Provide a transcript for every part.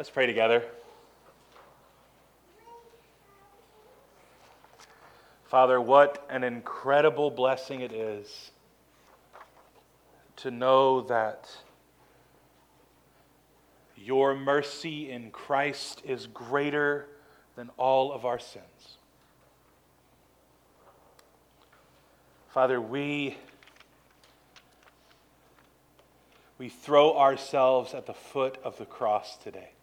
Let's pray together. Father, what an incredible blessing it is to know that your mercy in Christ is greater than all of our sins. Father, we throw ourselves at the foot of the cross today,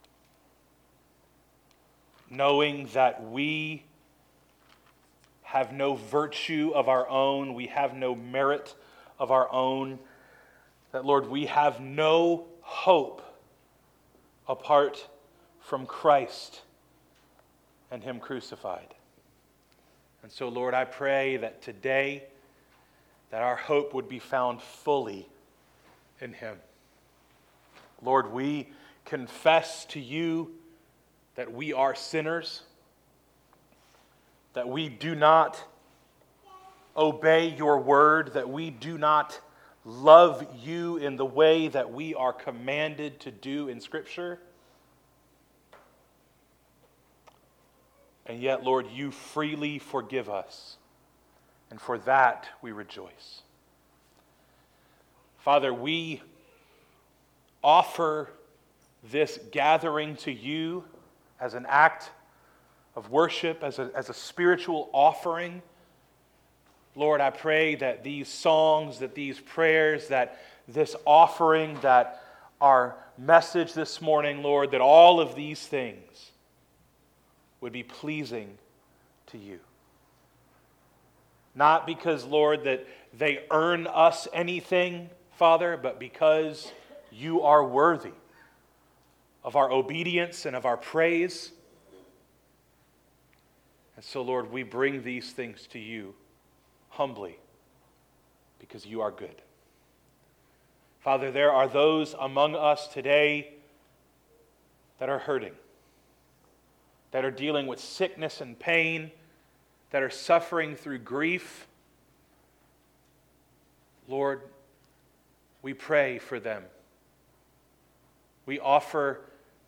knowing that we have no virtue of our own, we have no merit of our own, that, Lord, we have no hope apart from Christ and Him crucified. And so, Lord, I pray that today that our hope would be found fully in Him. Lord, we confess to you that we are sinners, that we do not obey your word, that we do not love you in the way that we are commanded to do in Scripture. And yet, Lord, you freely forgive us, and for that we rejoice. Father, we offer this gathering to you as an act of worship, as a spiritual offering. Lord, I pray that these songs, that these prayers, that this offering, that our message this morning, Lord, that all of these things would be pleasing to you. Not because, Lord, that they earn us anything, Father, but because you are worthy of our obedience and of our praise. And so, Lord, we bring these things to you humbly because you are good. Father, there are those among us today that are hurting, that are dealing with sickness and pain, that are suffering through grief. Lord, we pray for them. We offer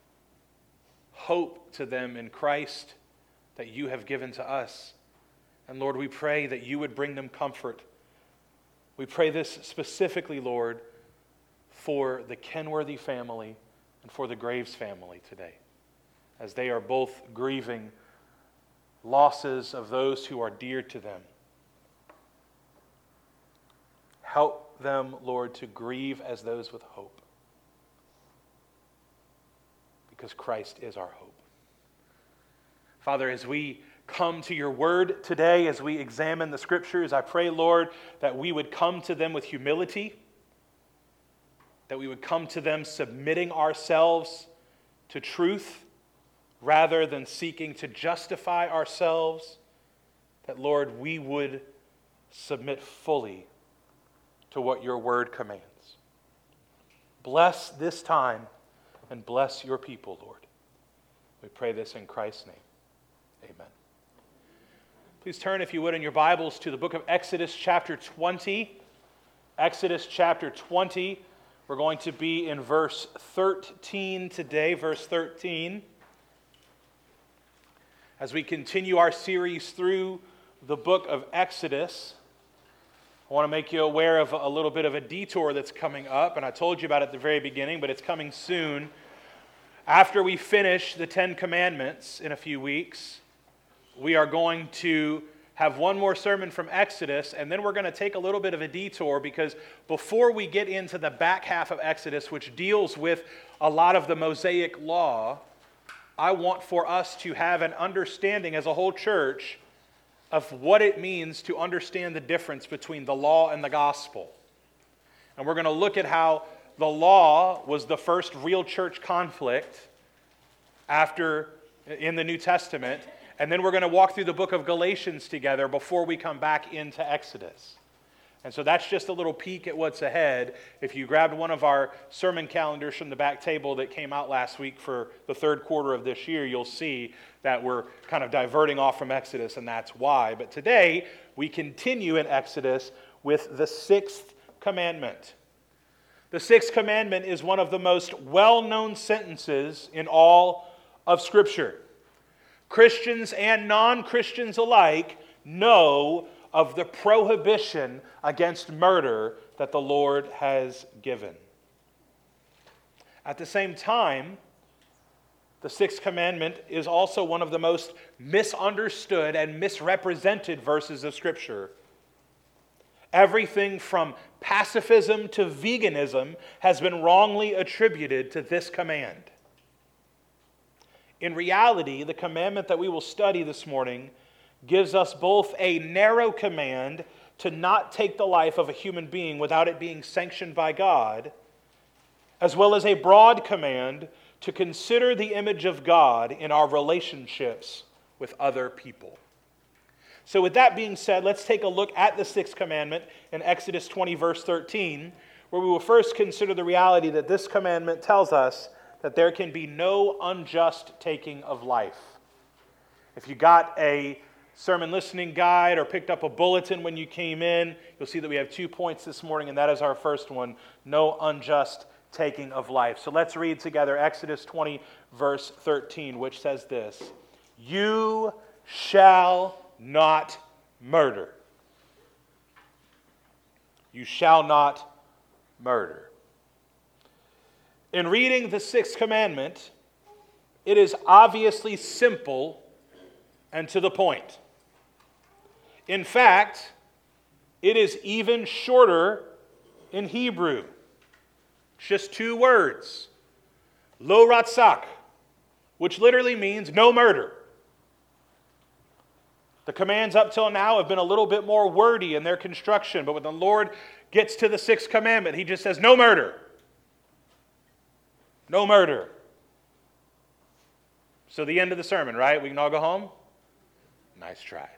hope to them in Christ that you have given to us. And Lord, we pray that you would bring them comfort. We pray this specifically, Lord, for the Kenworthy family and for the Graves family today, as they are both grieving losses of those who are dear to them. Help them, Lord, to grieve as those with hope, because Christ is our hope. Father, as we come to your word today, as we examine the Scriptures, I pray, Lord, that we would come to them with humility, that we would come to them submitting ourselves to truth rather than seeking to justify ourselves, that, Lord, we would submit fully to what your word commands. Bless this time and bless your people, Lord. We pray this in Christ's name. Amen. Please turn, if you would, in your Bibles to the book of Exodus chapter 20. Exodus chapter 20. We're going to be in verse 13 today, verse 13. As we continue our series through the book of Exodus, I want to make you aware of a little bit of a detour that's coming up, and I told you about it at the very beginning, but it's coming soon. After we finish the Ten Commandments in a few weeks, we are going to have one more sermon from Exodus, and then we're going to take a little bit of a detour, because before we get into the back half of Exodus, which deals with a lot of the Mosaic law, I want for us to have an understanding as a whole church of what it means to understand the difference between the law and the gospel. And we're going to look at how the law was the first real church conflict in the New Testament, and then we're going to walk through the book of Galatians together before we come back into Exodus. And so that's just a little peek at what's ahead. If you grabbed one of our sermon calendars from the back table that came out last week for the third quarter of this year, you'll see that we're kind of diverting off from Exodus, and that's why. But today, we continue in Exodus with the sixth commandment. The sixth commandment is one of the most well-known sentences in all of Scripture. Christians and non-Christians alike know of the prohibition against murder that the Lord has given. At the same time, the sixth commandment is also one of the most misunderstood and misrepresented verses of Scripture. Everything from pacifism to veganism has been wrongly attributed to this command. In reality, the commandment that we will study this morning gives us both a narrow command to not take the life of a human being without it being sanctioned by God, as well as a broad command to consider the image of God in our relationships with other people. So with that being said, let's take a look at the sixth commandment in Exodus 20, verse 13, where we will first consider the reality that this commandment tells us that there can be no unjust taking of life. If you got a sermon listening guide or picked up a bulletin when you came in, you'll see that we have 2 points this morning, and that is our first one: no unjust taking of life. So let's read together Exodus 20, verse 13, which says this: "You shall not murder. You shall not murder." In reading the sixth commandment, it is obviously simple and to the point. In fact, it is even shorter in Hebrew. Just 2 words: lo ratzak, which literally means no murder. The commands up till now have been a little bit more wordy in their construction, but when the Lord gets to the sixth commandment, he just says, no murder. No murder. So the end of the sermon, right? We can all go home? Nice try.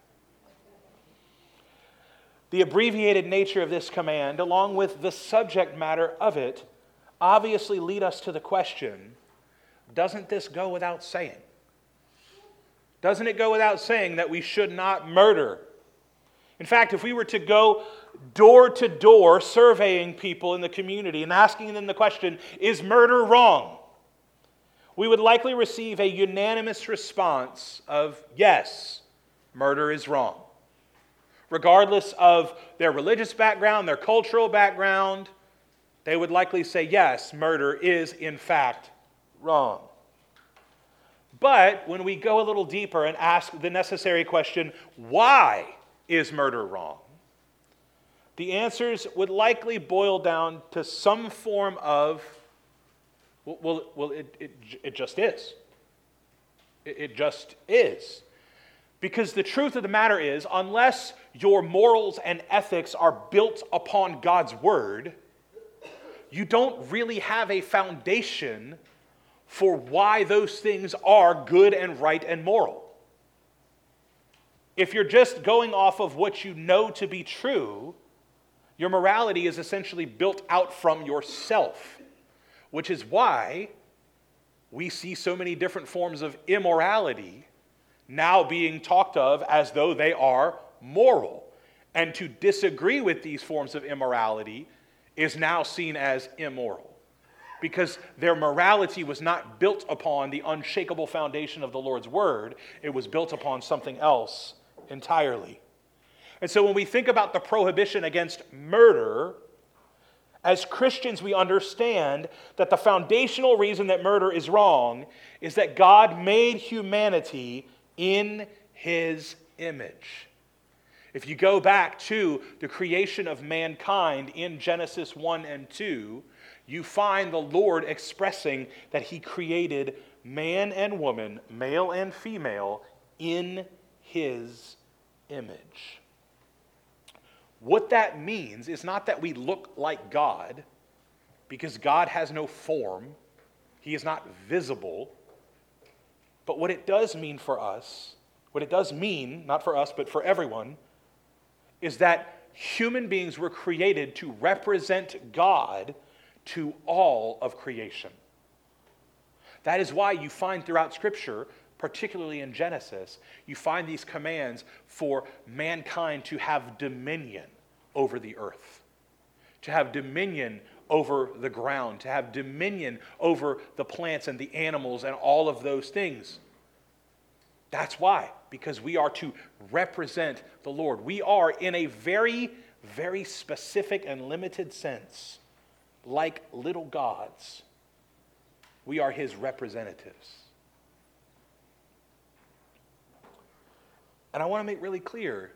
The abbreviated nature of this command, along with the subject matter of it, obviously lead us to the question, doesn't this go without saying? Doesn't it go without saying that we should not murder? In fact, if we were to go door to door surveying people in the community and asking them the question, is murder wrong? We would likely receive a unanimous response of yes, murder is wrong. Regardless of their religious background, their cultural background, they would likely say yes, murder is in fact wrong. But when we go a little deeper and ask the necessary question, why is murder wrong? The answers would likely boil down to some form of, it just is. It just is. Because the truth of the matter is, unless your morals and ethics are built upon God's word, you don't really have a foundation for why those things are good and right and moral. If you're just going off of what you know to be true, your morality is essentially built out from yourself, which is why we see so many different forms of immorality now being talked of as though they are moral. And to disagree with these forms of immorality is now seen as immoral, because their morality was not built upon the unshakable foundation of the Lord's word. It was built upon something else entirely. And so when we think about the prohibition against murder, as Christians we understand that the foundational reason that murder is wrong is that God made humanity in his image. If you go back to the creation of mankind in Genesis 1 and 2, you find the Lord expressing that he created man and woman, male and female, in his image. What that means is not that we look like God, because God has no form. He is not visible. But what it does mean for us, what it does mean, not for us, but for everyone, is that human beings were created to represent God to all of creation. That is why you find throughout Scripture, particularly in Genesis, you find these commands for mankind to have dominion over the earth, to have dominion over the ground, to have dominion over the plants and the animals and all of those things. That's why, because we are to represent the Lord. We are, in a very, very specific and limited sense, like little gods. We are his representatives. And I want to make really clear,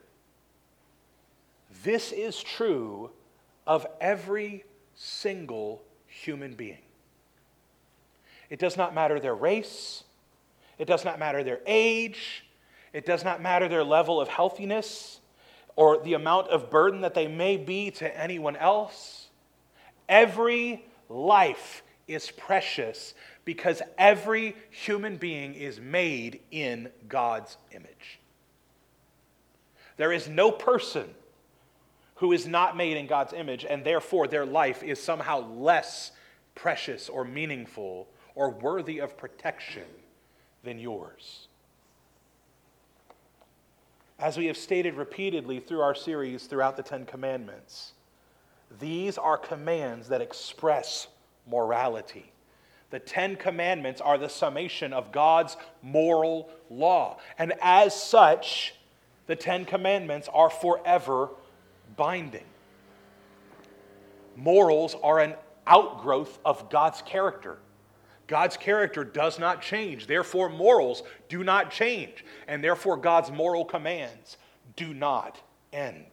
this is true of every single human being. It does not matter their race. It does not matter their age. It does not matter their level of healthiness or the amount of burden that they may be to anyone else. Every life is precious because every human being is made in God's image. There is no person who is not made in God's image, and therefore their life is somehow less precious or meaningful or worthy of protection than yours. As we have stated repeatedly through our series throughout the Ten Commandments, these are commands that express morality. The Ten Commandments are the summation of God's moral law. And as such, the Ten Commandments are forever binding. Morals are an outgrowth of God's character. God's character does not change. Therefore, morals do not change. And therefore, God's moral commands do not end.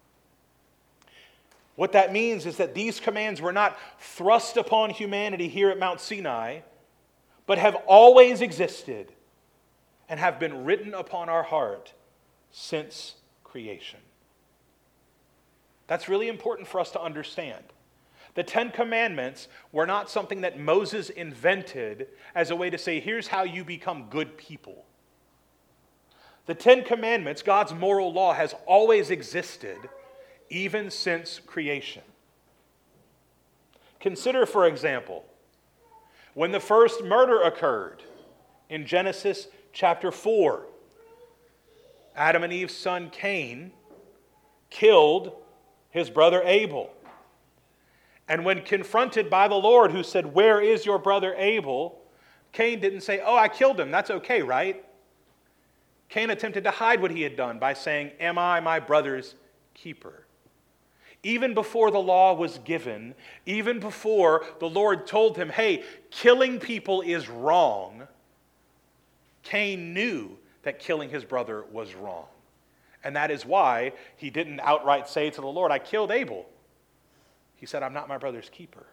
What that means is that these commands were not thrust upon humanity here at Mount Sinai, but have always existed and have been written upon our heart since creation. That's really important for us to understand. The Ten Commandments were not something that Moses invented as a way to say, here's how you become good people. The Ten Commandments, God's moral law, has always existed, even since creation. Consider, for example, when the first murder occurred in Genesis chapter 4. Adam and Eve's son Cain killed his brother Abel. And when confronted by the Lord, who said, "Where is your brother Abel?" Cain didn't say, "Oh, I killed him. That's okay, right?" Cain attempted to hide what he had done by saying, "Am I my brother's keeper?" Even before the law was given, even before the Lord told him, hey, killing people is wrong, Cain knew that killing his brother was wrong. And that is why he didn't outright say to the Lord, "I killed Abel." He said, "I'm not my brother's keeper."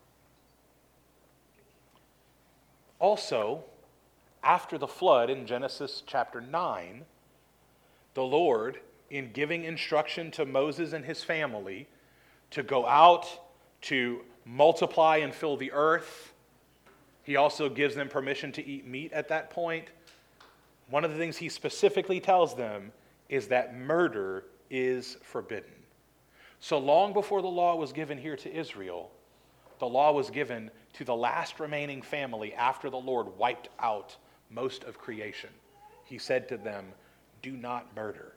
Also, after the flood in Genesis chapter 9, the Lord, in giving instruction to Moses and his family to go out to multiply and fill the earth, he also gives them permission to eat meat at that point. One of the things he specifically tells them is that murder is forbidden. So long before the law was given here to Israel, the law was given to the last remaining family after the Lord wiped out most of creation. He said to them, "Do not murder."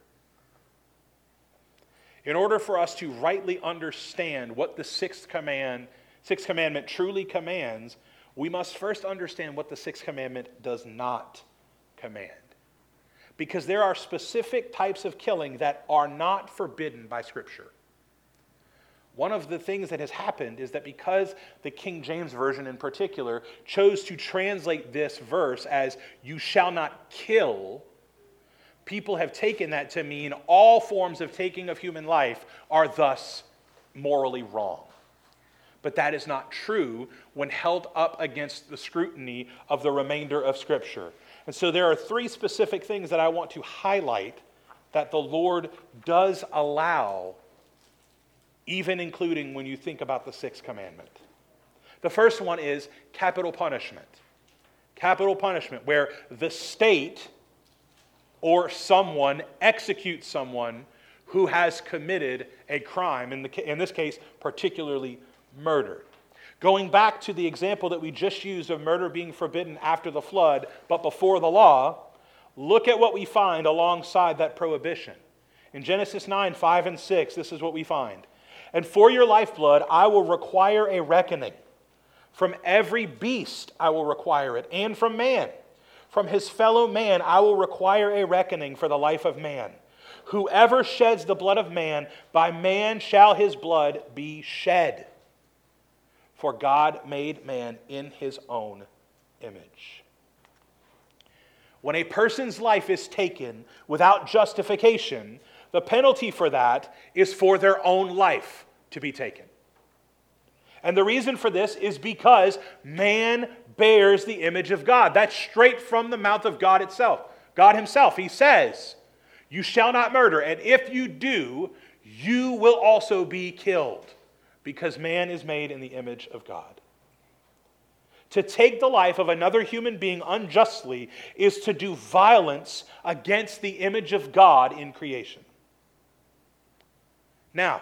In order for us to rightly understand what the sixth commandment truly commands, we must first understand what the sixth commandment does not command. Because there are specific types of killing that are not forbidden by Scripture. One of the things that has happened is that because the King James Version in particular chose to translate this verse as "you shall not kill," people have taken that to mean all forms of taking of human life are thus morally wrong. But that is not true when held up against the scrutiny of the remainder of Scripture. And so there are three specific things that I want to highlight that the Lord does allow, even including when you think about the sixth commandment. The first one is capital punishment. Capital punishment, where the state or someone executes someone who has committed a crime, in this case, particularly murder. Going back to the example that we just used of murder being forbidden after the flood, but before the law, look at what we find alongside that prohibition. In Genesis 9, 5 and 6, this is what we find. And for your lifeblood I will require a reckoning. From every beast I will require it, and from man. From his fellow man I will require a reckoning for the life of man. Whoever sheds the blood of man, by man shall his blood be shed. For God made man in his own image. When a person's life is taken without justification, the penalty for that is for their own life to be taken. And the reason for this is because man bears the image of God. That's straight from the mouth of God itself. God himself, he says, you shall not murder, and if you do, you will also be killed, because man is made in the image of God. To take the life of another human being unjustly is to do violence against the image of God in creation. Now,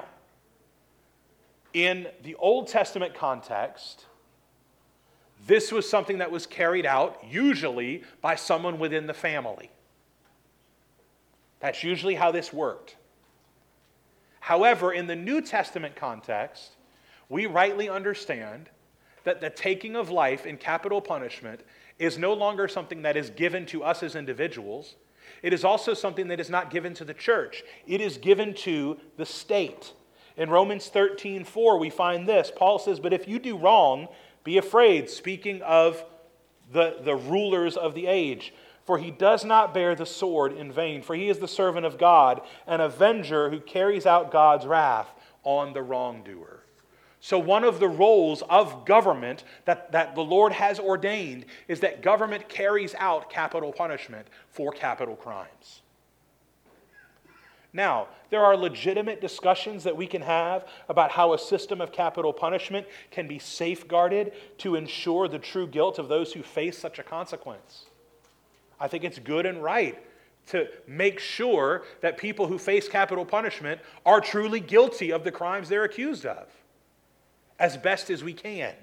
in the Old Testament context, this was something that was carried out usually by someone within the family. That's usually how this worked. However, in the New Testament context, we rightly understand that the taking of life in capital punishment is no longer something that is given to us as individuals. It is also something that is not given to the church. It is given to the state. In Romans 13:4, we find this. Paul says, but if you do wrong, be afraid, speaking of the rulers of the age. For he does not bear the sword in vain, for he is the servant of God, an avenger who carries out God's wrath on the wrongdoer. So one of the roles of government that the Lord has ordained is that government carries out capital punishment for capital crimes. Now, there are legitimate discussions that we can have about how a system of capital punishment can be safeguarded to ensure the true guilt of those who face such a consequence. I think it's good and right to make sure that people who face capital punishment are truly guilty of the crimes they're accused of, as best as we can.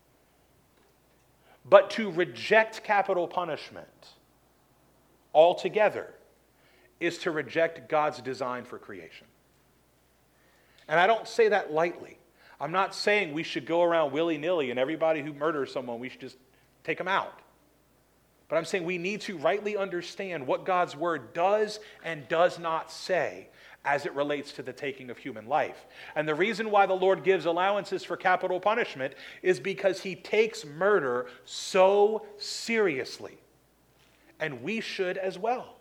But to reject capital punishment altogether is to reject God's design for creation. And I don't say that lightly. I'm not saying we should go around willy-nilly and everybody who murders someone, we should just take them out. But I'm saying we need to rightly understand what God's word does and does not say as it relates to the taking of human life. And the reason why the Lord gives allowances for capital punishment is because he takes murder so seriously. And we should as well.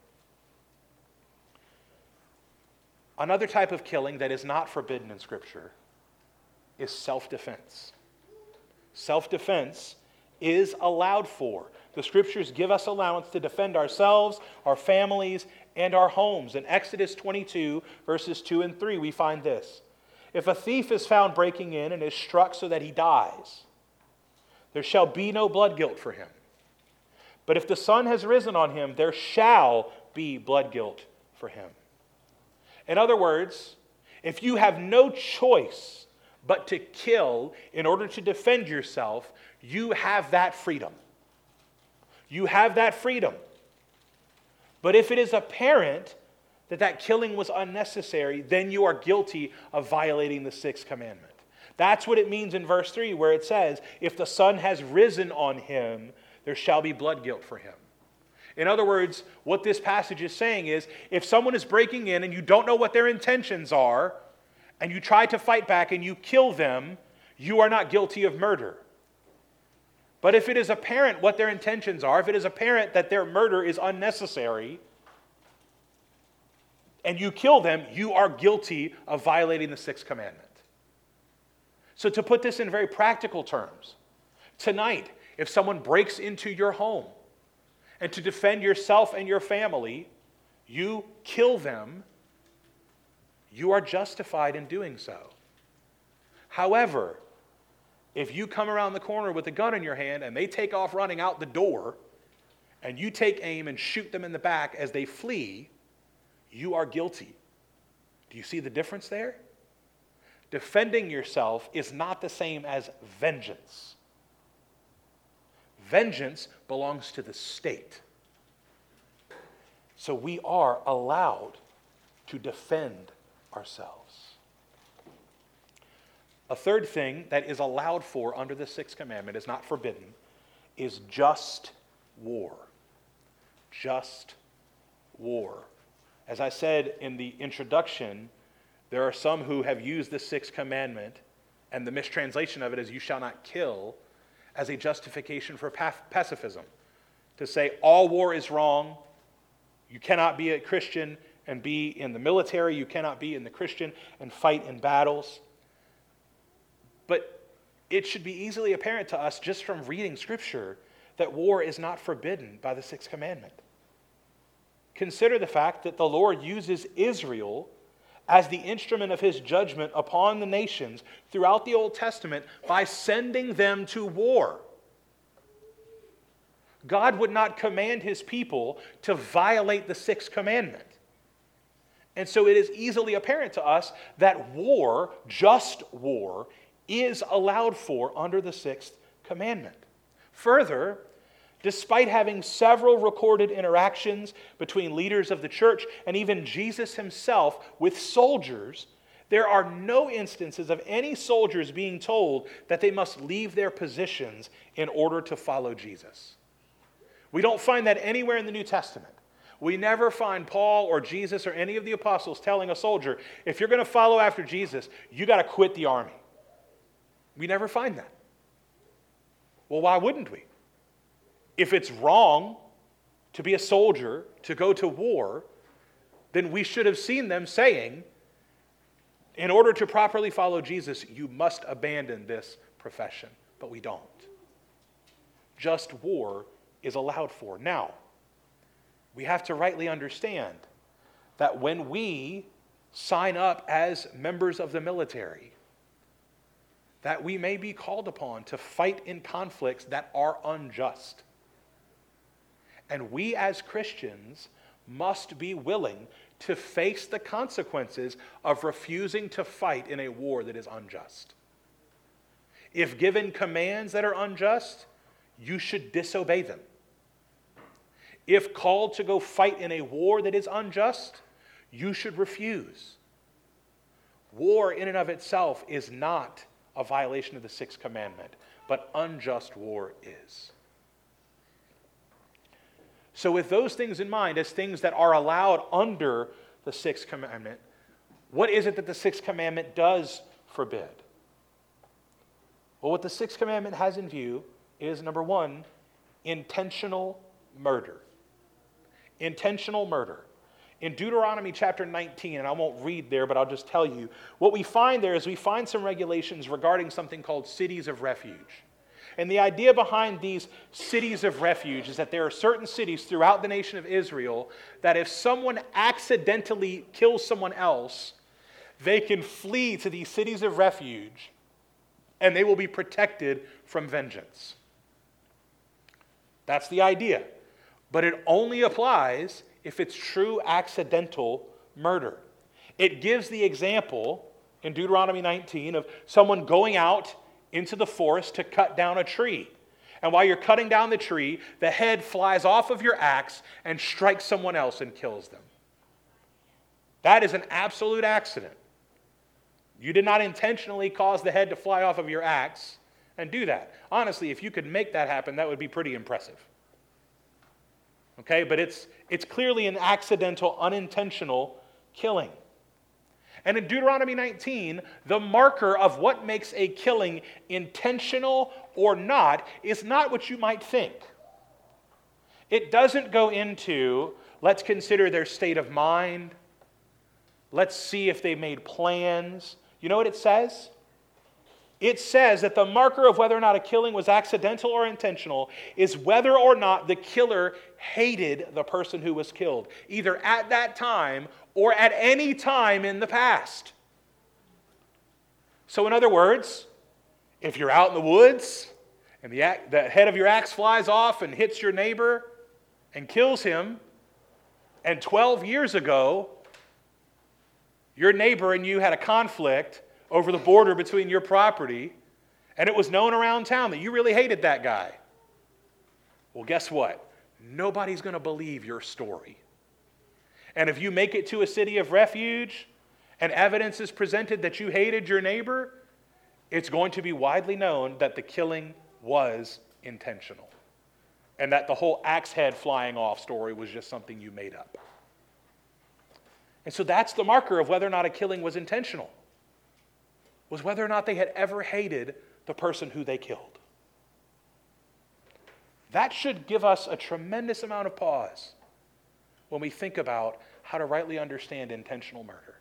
Another type of killing that is not forbidden in Scripture is self-defense. Self-defense is allowed for. The Scriptures give us allowance to defend ourselves, our families, and our homes. In Exodus 22, verses 2 and 3, we find this. If a thief is found breaking in and is struck so that he dies, there shall be no blood guilt for him. But if the sun has risen on him, there shall be blood guilt for him. In other words, if you have no choice but to kill in order to defend yourself, you have that freedom. You have that freedom. But if it is apparent that killing was unnecessary, then you are guilty of violating the sixth commandment. That's what it means in verse 3, where it says, if the sun has risen on him, there shall be blood guilt for him. In other words, what this passage is saying is, if someone is breaking in and you don't know what their intentions are, and you try to fight back and you kill them, you are not guilty of murder. But if it is apparent what their intentions are, if it is apparent that their murder is unnecessary, and you kill them, you are guilty of violating the sixth commandment. So to put this in very practical terms, tonight, if someone breaks into your home, and to defend yourself and your family, you kill them, you are justified in doing so. However, if you come around the corner with a gun in your hand and they take off running out the door, and you take aim and shoot them in the back as they flee, you are guilty. Do you see the difference there? Defending yourself is not the same as vengeance. Vengeance belongs to the state. So we are allowed to defend ourselves. A third thing that is allowed for under the sixth commandment, is not forbidden, is just war. Just war. As I said in the introduction, there are some who have used the sixth commandment and the mistranslation of it as "you shall not kill" as a justification for pacifism. To say all war is wrong, you cannot be a Christian and be in the military, you cannot be in the Christian and fight in battles. But it should be easily apparent to us just from reading Scripture that war is not forbidden by the sixth commandment. Consider the fact that the Lord uses Israel as the instrument of his judgment upon the nations throughout the Old Testament by sending them to war. God would not command his people to violate the sixth commandment. And so it is easily apparent to us that war, just war, is allowed for under the sixth commandment. Further, despite having several recorded interactions between leaders of the church and even Jesus himself with soldiers, there are no instances of any soldiers being told that they must leave their positions in order to follow Jesus. We don't find that anywhere in the New Testament. We never find Paul or Jesus or any of the apostles telling a soldier, if you're going to follow after Jesus, you got to quit the army. We never find that. Well, why wouldn't we? If it's wrong to be a soldier, to go to war, then we should have seen them saying, in order to properly follow Jesus, you must abandon this profession. But we don't. Just war is allowed for. Now, we have to rightly understand that when we sign up as members of the military, that we may be called upon to fight in conflicts that are unjust. And we as Christians must be willing to face the consequences of refusing to fight in a war that is unjust. If given commands that are unjust, you should disobey them. If called to go fight in a war that is unjust, you should refuse. War in and of itself is not a violation of the sixth commandment, but unjust war is. So with those things in mind, as things that are allowed under the sixth commandment, what is it that the sixth commandment does forbid? Well, what the sixth commandment has in view is, number one, intentional murder. Intentional murder. In Deuteronomy chapter 19, and I won't read there, but I'll just tell you, what we find there is we find some regulations regarding something called cities of refuge. And the idea behind these cities of refuge is that there are certain cities throughout the nation of Israel that if someone accidentally kills someone else, they can flee to these cities of refuge and they will be protected from vengeance. That's the idea. But it only applies if it's true accidental murder. It gives the example in Deuteronomy 19 of someone going out into the forest to cut down a tree. And while you're cutting down the tree, the head flies off of your axe and strikes someone else and kills them. That is an absolute accident. You did not intentionally cause the head to fly off of your axe and do that. Honestly, if you could make that happen, that would be pretty impressive. Okay, but it's clearly an accidental, unintentional killing. And in Deuteronomy 19, the marker of what makes a killing intentional or not is not what you might think. It doesn't go into, let's consider their state of mind. Let's see if they made plans. You know what it says? It says that the marker of whether or not a killing was accidental or intentional is whether or not the killer hated the person who was killed, either at that time or at any time in the past. So in other words, if you're out in the woods and the head of your axe flies off and hits your neighbor and kills him, and 12 years ago, your neighbor and you had a conflict over the border between your property, and it was known around town that you really hated that guy. Well, guess what? Nobody's going to believe your story. And if you make it to a city of refuge and evidence is presented that you hated your neighbor, it's going to be widely known that the killing was intentional and that the whole axe head flying off story was just something you made up. And so that's the marker of whether or not a killing was intentional, was whether or not they had ever hated the person who they killed. That should give us a tremendous amount of pause when we think about how to rightly understand intentional murder.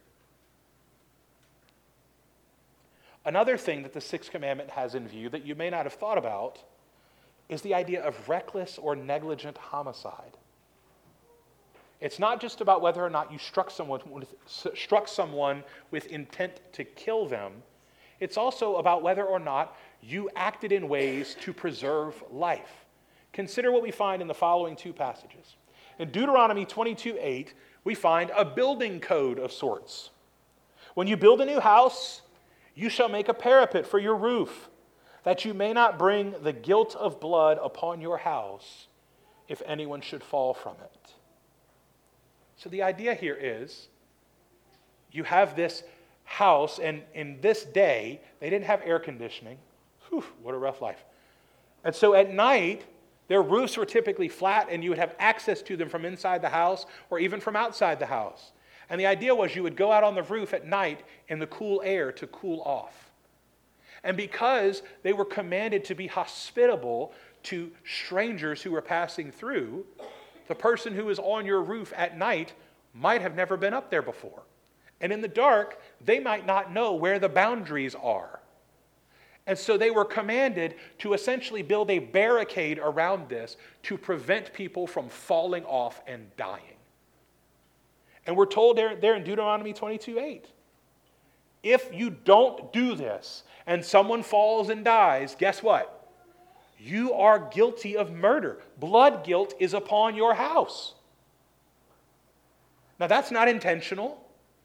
Another thing that the Sixth Commandment has in view that you may not have thought about is the idea of reckless or negligent homicide. It's not just about whether or not you struck someone with intent to kill them. It's also about whether or not you acted in ways to preserve life. Consider what we find in the following two passages. In Deuteronomy 22:8, we find a building code of sorts. When you build a new house, you shall make a parapet for your roof, that you may not bring the guilt of blood upon your house if anyone should fall from it. So the idea here is, you have this house, and in this day, they didn't have air conditioning. Whew, what a rough life. And so at night, their roofs were typically flat, and you would have access to them from inside the house or even from outside the house. And the idea was you would go out on the roof at night in the cool air to cool off. And because they were commanded to be hospitable to strangers who were passing through, the person who is on your roof at night might have never been up there before. And in the dark, they might not know where the boundaries are. And so they were commanded to essentially build a barricade around this to prevent people from falling off and dying. And we're told there in Deuteronomy 22:8, if you don't do this and someone falls and dies, guess what? You are guilty of murder. Blood guilt is upon your house. Now that's not intentional,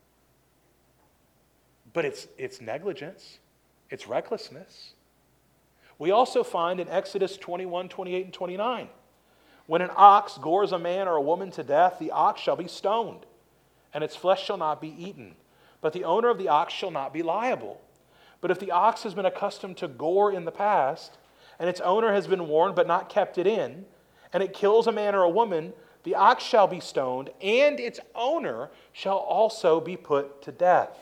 but it's negligence. It's recklessness. We also find in Exodus 21:28 and 29, when an ox gores a man or a woman to death, the ox shall be stoned, and its flesh shall not be eaten. But the owner of the ox shall not be liable. But if the ox has been accustomed to gore in the past, and its owner has been warned but not kept it in, and it kills a man or a woman, the ox shall be stoned, and its owner shall also be put to death.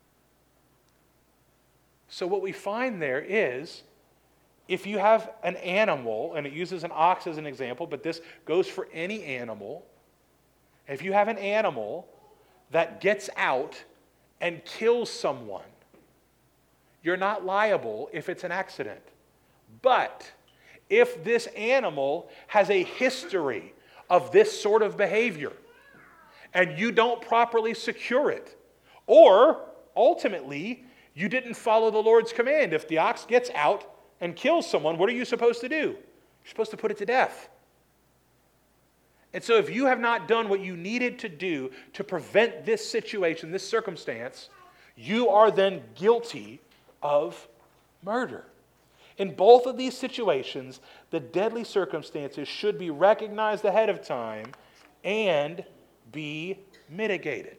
So what we find there is, if you have an animal, and it uses an ox as an example, but this goes for any animal. If you have an animal that gets out and kills someone, you're not liable if it's an accident. But if this animal has a history of this sort of behavior, and you don't properly secure it, or ultimately, you didn't follow the Lord's command. If the ox gets out and kills someone, what are you supposed to do? You're supposed to put it to death. And so if you have not done what you needed to do to prevent this situation, this circumstance, you are then guilty of murder. In both of these situations, the deadly circumstances should be recognized ahead of time and be mitigated.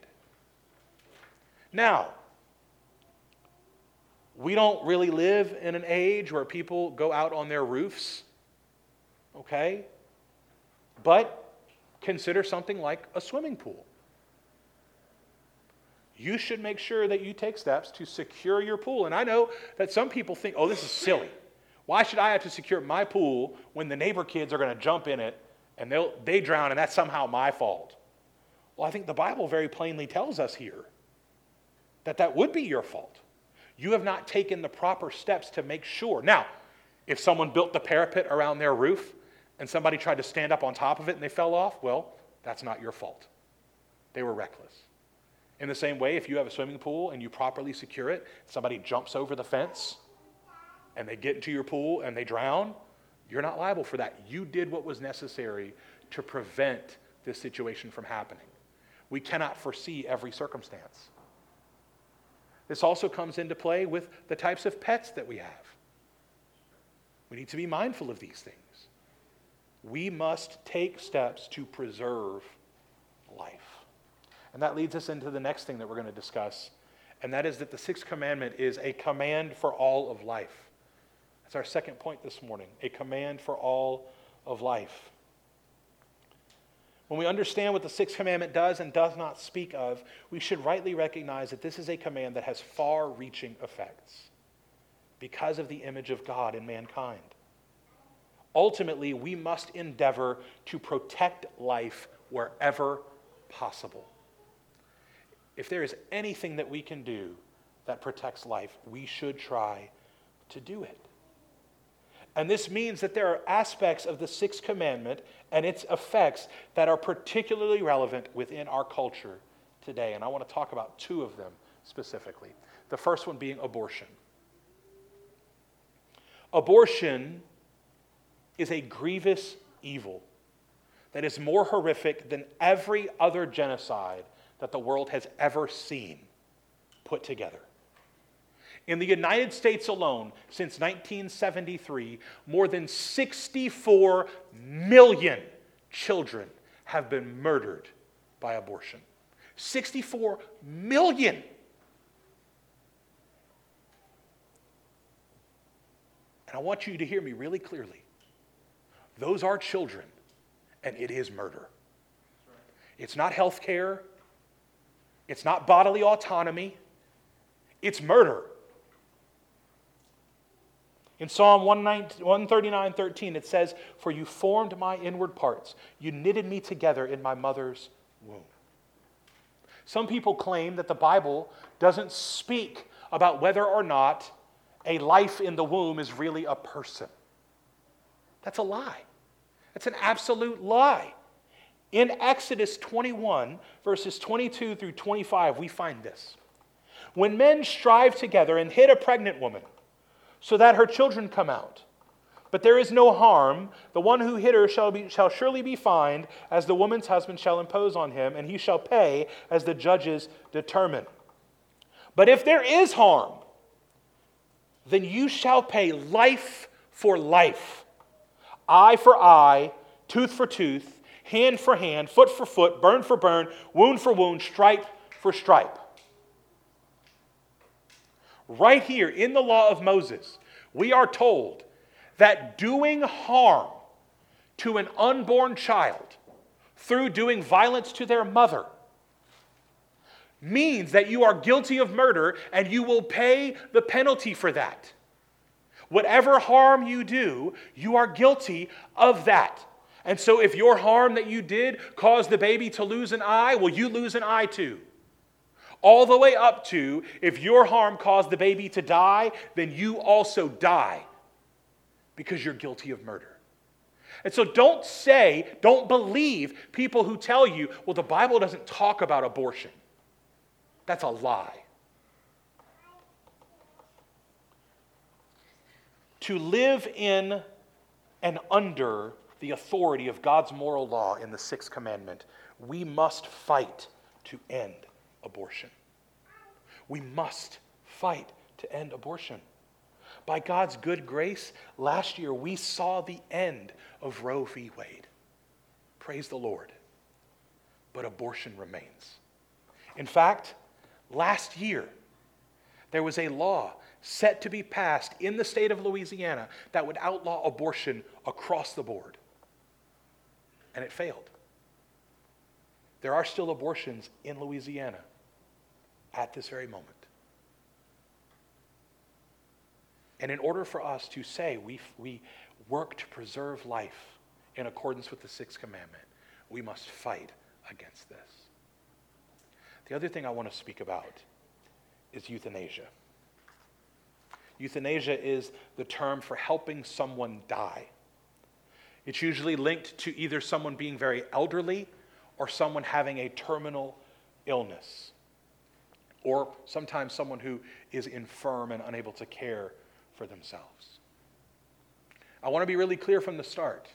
Now, we don't really live in an age where people go out on their roofs, okay? But consider something like a swimming pool. You should make sure that you take steps to secure your pool. And I know that some people think, oh, this is silly. Why should I have to secure my pool when the neighbor kids are going to jump in it and they drown and that's somehow my fault? Well, I think the Bible very plainly tells us here that that would be your fault. You have not taken the proper steps to make sure. Now, if someone built the parapet around their roof and somebody tried to stand up on top of it and they fell off, well, that's not your fault. They were reckless. In the same way, if you have a swimming pool and you properly secure it, somebody jumps over the fence and they get into your pool and they drown, you're not liable for that. You did what was necessary to prevent this situation from happening. We cannot foresee every circumstance. This also comes into play with the types of pets that we have. We need to be mindful of these things. We must take steps to preserve life. And that leads us into the next thing that we're going to discuss, and that is that the sixth commandment is a command for all of life. That's our second point this morning, a command for all of life. When we understand what the sixth commandment does and does not speak of, we should rightly recognize that this is a command that has far-reaching effects because of the image of God in mankind. Ultimately, we must endeavor to protect life wherever possible. If there is anything that we can do that protects life, we should try to do it. And this means that there are aspects of the sixth commandment and its effects that are particularly relevant within our culture today. And I want to talk about two of them specifically. The first one being abortion. Abortion is a grievous evil that is more horrific than every other genocide that the world has ever seen put together. In the United States alone, since 1973, more than 64 million children have been murdered by abortion. 64 million! And I want you to hear me really clearly. Those are children, and it is murder. It's not health care. It's not bodily autonomy. It's murder. In Psalm 139:13, it says, "For you formed my inward parts. You knitted me together in my mother's womb." Some people claim that the Bible doesn't speak about whether or not a life in the womb is really a person. That's a lie. That's an absolute lie. In Exodus 21, verses 22 through 25, we find this. When men strive together and hit a pregnant woman so that her children come out, but there is no harm, the one who hit her shall surely be fined, as the woman's husband shall impose on him, and he shall pay as the judges determine. But if there is harm, then you shall pay life for life, eye for eye, tooth for tooth, hand for hand, foot for foot, burn for burn, wound for wound, stripe for stripe. Right here in the law of Moses, we are told that doing harm to an unborn child through doing violence to their mother means that you are guilty of murder and you will pay the penalty for that. Whatever harm you do, you are guilty of that. And so if your harm that you did caused the baby to lose an eye, well, you lose an eye too. All the way up to, if your harm caused the baby to die, then you also die because you're guilty of murder. And so don't believe people who tell you, well, the Bible doesn't talk about abortion. That's a lie. To live in and under the authority of God's moral law in the sixth commandment, we must fight to end abortion. We must fight to end abortion. By God's good grace, last year we saw the end of Roe v. Wade. Praise the Lord. But abortion remains. In fact, last year, there was a law set to be passed in the state of Louisiana that would outlaw abortion across the board. And it failed. There are still abortions in Louisiana at this very moment. And in order for us to say we work to preserve life in accordance with the sixth commandment, we must fight against this. The other thing I want to speak about is euthanasia. Euthanasia is the term for helping someone die. It's usually linked to either someone being very elderly or someone having a terminal illness, or sometimes someone who is infirm and unable to care for themselves. I want to be really clear from the start.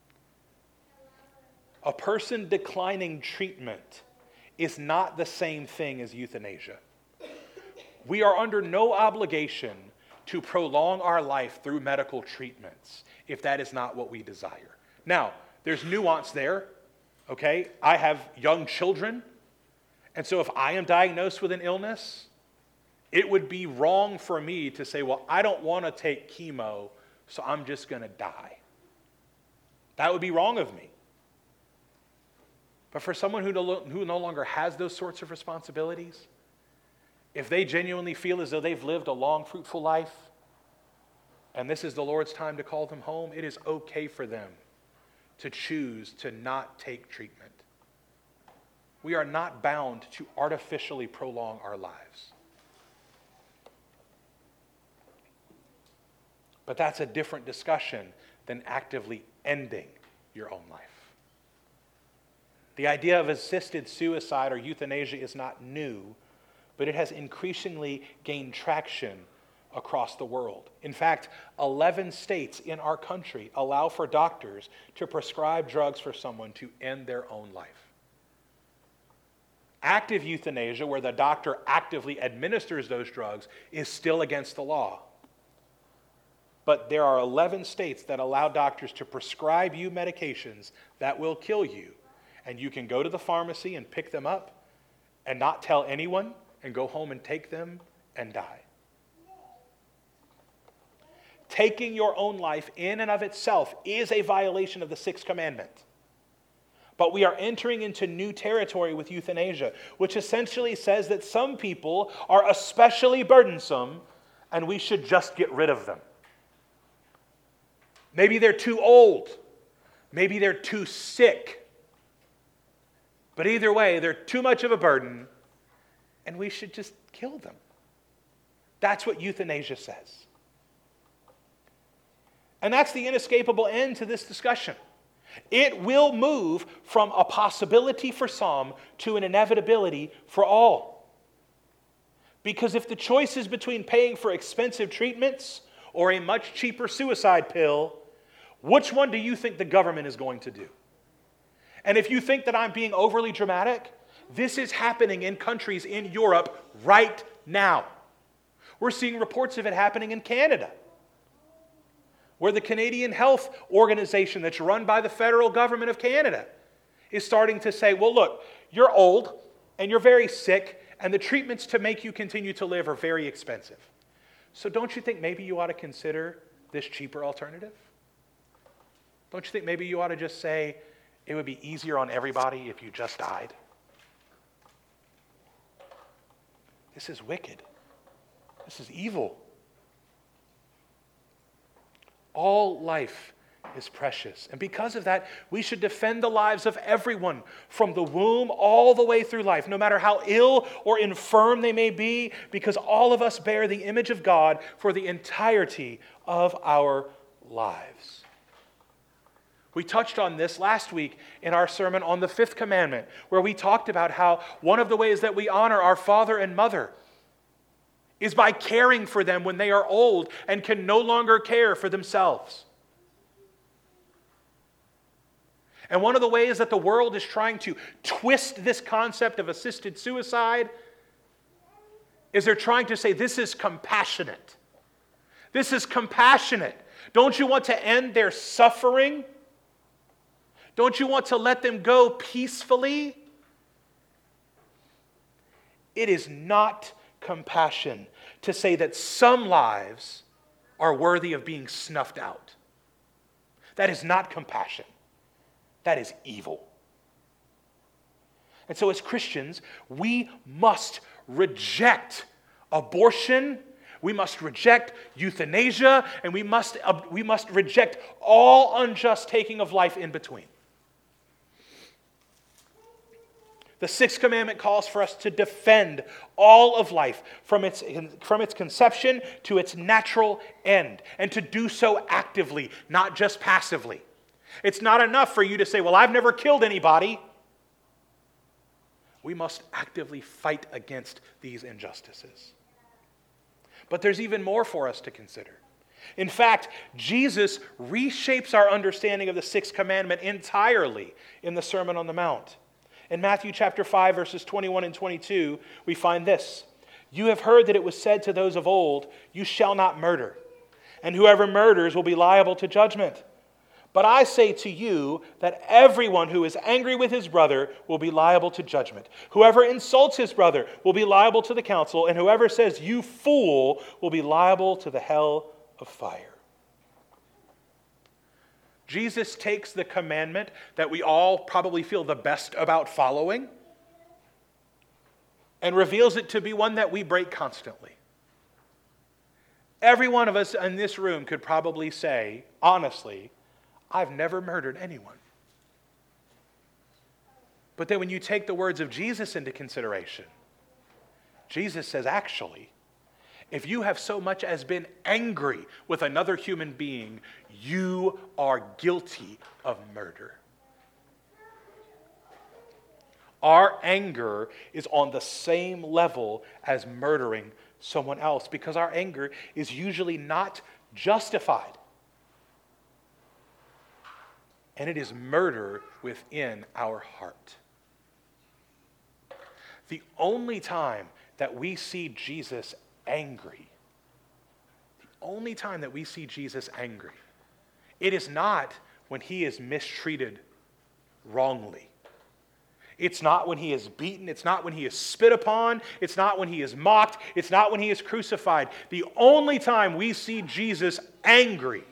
A person declining treatment is not the same thing as euthanasia. We are under no obligation to prolong our life through medical treatments if that is not what we desire. Now, there's nuance there, okay? I have young children, and so if I am diagnosed with an illness, it would be wrong for me to say, well, I don't want to take chemo, so I'm just going to die. That would be wrong of me. But for someone who no longer has those sorts of responsibilities, if they genuinely feel as though they've lived a long, fruitful life, and this is the Lord's time to call them home, it is okay for them to choose to not take treatment. We are not bound to artificially prolong our lives. But that's a different discussion than actively ending your own life. The idea of assisted suicide or euthanasia is not new, but it has increasingly gained traction across the world. In fact, 11 states in our country allow for doctors to prescribe drugs for someone to end their own life. Active euthanasia, where the doctor actively administers those drugs, is still against the law. But there are 11 states that allow doctors to prescribe you medications that will kill you. And you can go to the pharmacy and pick them up and not tell anyone and go home and take them and die. Taking your own life in and of itself is a violation of the sixth commandment. But we are entering into new territory with euthanasia, which essentially says that some people are especially burdensome and we should just get rid of them. Maybe they're too old. Maybe they're too sick. But either way, they're too much of a burden, and we should just kill them. That's what euthanasia says. And that's the inescapable end to this discussion. It will move from a possibility for some to an inevitability for all. Because if the choice is between paying for expensive treatments or a much cheaper suicide pill, which one do you think the government is going to do? And if you think that I'm being overly dramatic, this is happening in countries in Europe right now. We're seeing reports of it happening in Canada, where the Canadian Health Organization that's run by the federal government of Canada is starting to say, well, look, you're old and you're very sick, and the treatments to make you continue to live are very expensive. So don't you think maybe you ought to consider this cheaper alternative? Don't you think maybe you ought to just say it would be easier on everybody if you just died? This is wicked. This is evil. All life is precious. And because of that, we should defend the lives of everyone from the womb all the way through life, no matter how ill or infirm they may be, because all of us bear the image of God for the entirety of our lives. We touched on this last week in our sermon on the fifth commandment, where we talked about how one of the ways that we honor our father and mother is by caring for them when they are old and can no longer care for themselves. And one of the ways that the world is trying to twist this concept of assisted suicide is they're trying to say this is compassionate. This is compassionate. Don't you want to end their suffering? Don't you want to let them go peacefully? It is not compassion to say that some lives are worthy of being snuffed out. That is not compassion. That is evil. And so as Christians, we must reject abortion, we must reject euthanasia, and we must reject all unjust taking of life in between. The sixth commandment calls for us to defend all of life from its conception to its natural end, and to do so actively, not just passively. It's not enough for you to say, well, I've never killed anybody. We must actively fight against these injustices. But there's even more for us to consider. In fact, Jesus reshapes our understanding of the sixth commandment entirely in the Sermon on the Mount. In Matthew chapter 5, verses 21 and 22, we find this. You have heard that it was said to those of old, you shall not murder, and whoever murders will be liable to judgment. But I say to you that everyone who is angry with his brother will be liable to judgment. Whoever insults his brother will be liable to the council, and whoever says, "You fool," will be liable to the hell of fire. Jesus takes the commandment that we all probably feel the best about following and reveals it to be one that we break constantly. Every one of us in this room could probably say, honestly, I've never murdered anyone. But then when you take the words of Jesus into consideration, Jesus says, actually, if you have so much as been angry with another human being, you are guilty of murder. Our anger is on the same level as murdering someone else because our anger is usually not justified. And it is murder within our heart. The only time that we see Jesus angry, it is not when he is mistreated wrongly. It's not when he is beaten. It's not when he is spit upon. It's not when he is mocked. It's not when he is crucified. The only time we see Jesus angry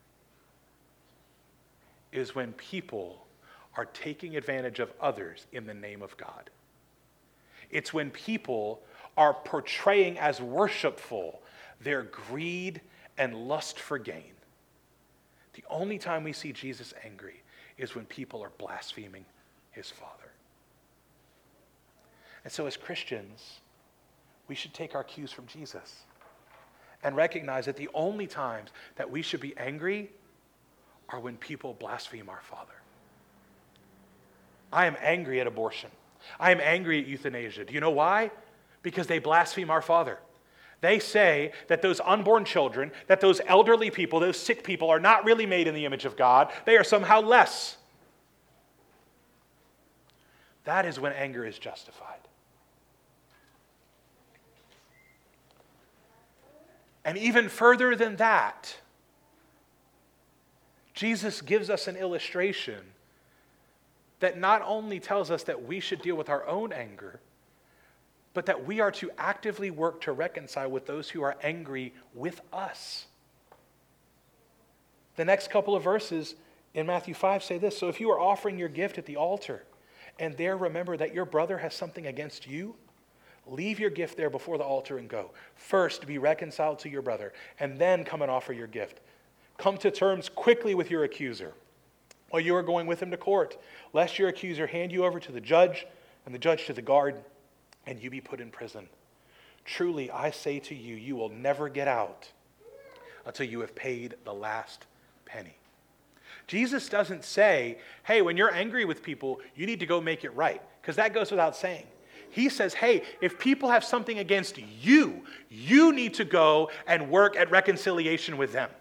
is when people are taking advantage of others in the name of God. It's when people are portraying as worshipful their greed and lust for gain. The only time we see Jesus angry is when people are blaspheming his Father. And so as Christians, we should take our cues from Jesus and recognize that the only times that we should be angry are when people blaspheme our Father. I am angry at abortion. I am angry at euthanasia. Do you know why? Because they blaspheme our Father. They say that those unborn children, that those elderly people, those sick people are not really made in the image of God. They are somehow less. That is when anger is justified. And even further than that, Jesus gives us an illustration that not only tells us that we should deal with our own anger, but that we are to actively work to reconcile with those who are angry with us. The next couple of verses in Matthew 5 say this: so if you are offering your gift at the altar, and there remember that your brother has something against you, leave your gift there before the altar and go. First be reconciled to your brother, and then come and offer your gift. Come to terms quickly with your accuser while you are going with him to court, lest your accuser hand you over to the judge, and the judge to the guard, and you be put in prison. Truly, I say to you, you will never get out until you have paid the last penny. Jesus doesn't say, hey, when you're angry with people, you need to go make it right, because that goes without saying. He says, hey, if people have something against you, you need to go and work at reconciliation with them.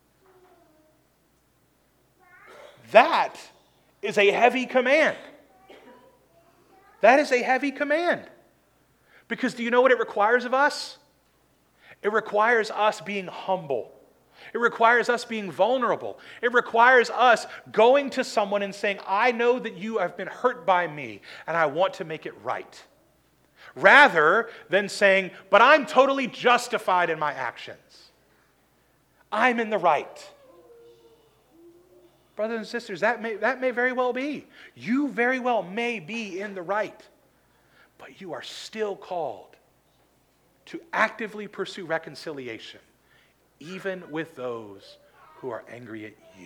That is a heavy command. That is a heavy command. Because do you know what it requires of us? It requires us being humble. It requires us being vulnerable. It requires us going to someone and saying, I know that you have been hurt by me, and I want to make it right. Rather than saying, but I'm totally justified in my actions. I'm in the right. Brothers and sisters, that may very well be. You very well may be in the right. But you are still called to actively pursue reconciliation, even with those who are angry at you.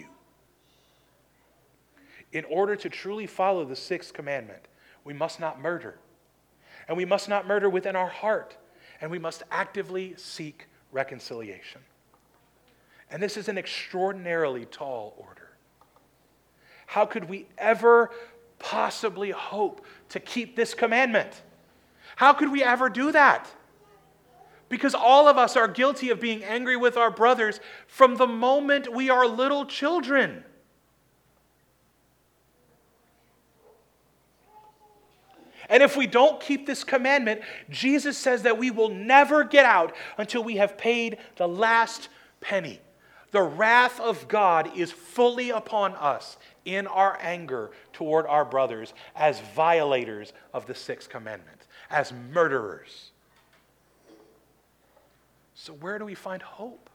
In order to truly follow the sixth commandment, we must not murder. And we must not murder within our heart. And we must actively seek reconciliation. And this is an extraordinarily tall order. How could we ever possibly hope to keep this commandment? How could we ever do that? Because all of us are guilty of being angry with our brothers from the moment we are little children. And if we don't keep this commandment, Jesus says that we will never get out until we have paid the last penny. The wrath of God is fully upon us in our anger toward our brothers as violators of the sixth commandment, as murderers. So where do we find hope?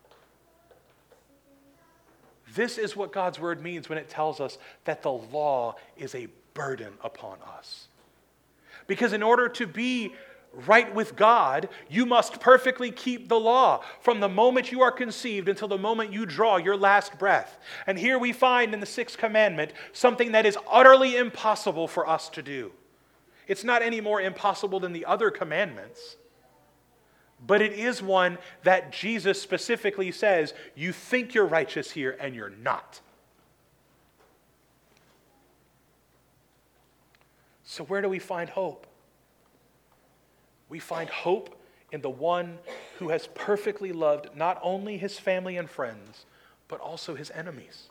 This is what God's word means when it tells us that the law is a burden upon us. Because in order to be right with God, you must perfectly keep the law from the moment you are conceived until the moment you draw your last breath. And here we find in the sixth commandment something that is utterly impossible for us to do. It's not any more impossible than the other commandments, but it is one that Jesus specifically says, you think you're righteous here and you're not. So where do we find hope? We find hope in the one who has perfectly loved not only his family and friends, but also his enemies.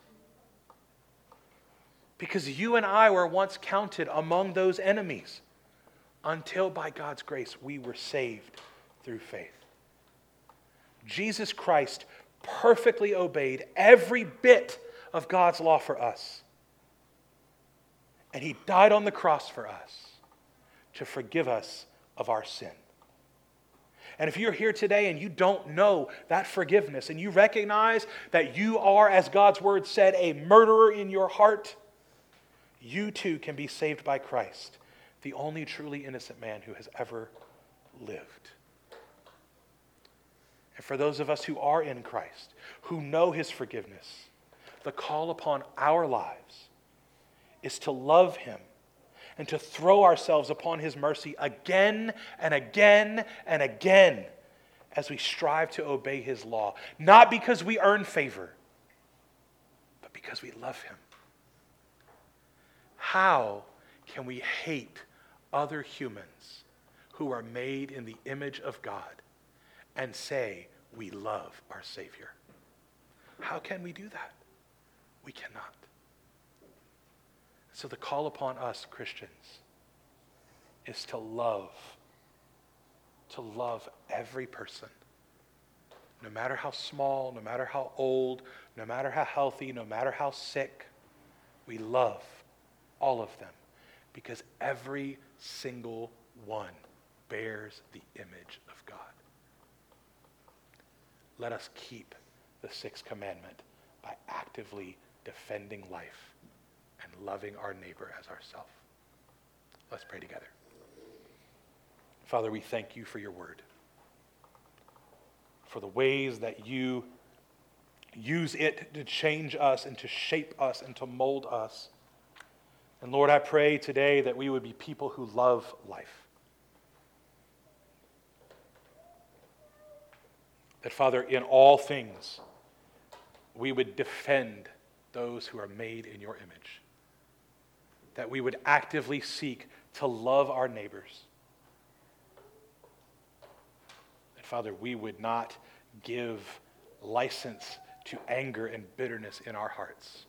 Because you and I were once counted among those enemies until by God's grace we were saved through faith. Jesus Christ perfectly obeyed every bit of God's law for us. And he died on the cross for us to forgive us of our sin. And if you're here today and you don't know that forgiveness and you recognize that you are, as God's word said, a murderer in your heart, you too can be saved by Christ, the only truly innocent man who has ever lived. And for those of us who are in Christ, who know his forgiveness, the call upon our lives is to love him and to throw ourselves upon his mercy again and again and again as we strive to obey his law. Not because we earn favor, but because we love him. How can we hate other humans who are made in the image of God and say we love our Savior? How can we do that? We cannot. So the call upon us, Christians, is to love every person, no matter how small, no matter how old, no matter how healthy, no matter how sick. We love all of them because every single one bears the image of God. Let us keep the sixth commandment by actively defending life and loving our neighbor as ourselves. Let's pray together. Father, we thank you for your word, for the ways that you use it to change us and to shape us and to mold us. And Lord, I pray today that we would be people who love life. That, Father, in all things, we would defend those who are made in your image. That we would actively seek to love our neighbors. That, Father, we would not give license to anger and bitterness in our hearts,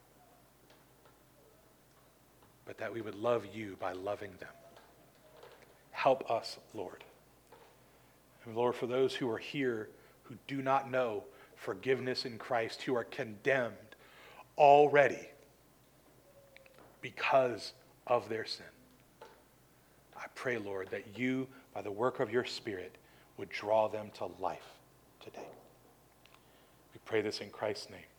but that we would love you by loving them. Help us, Lord. And Lord, for those who are here who do not know forgiveness in Christ, who are condemned already because of their sin, I pray, Lord, that you, by the work of your Spirit, would draw them to life today. We pray this in Christ's name.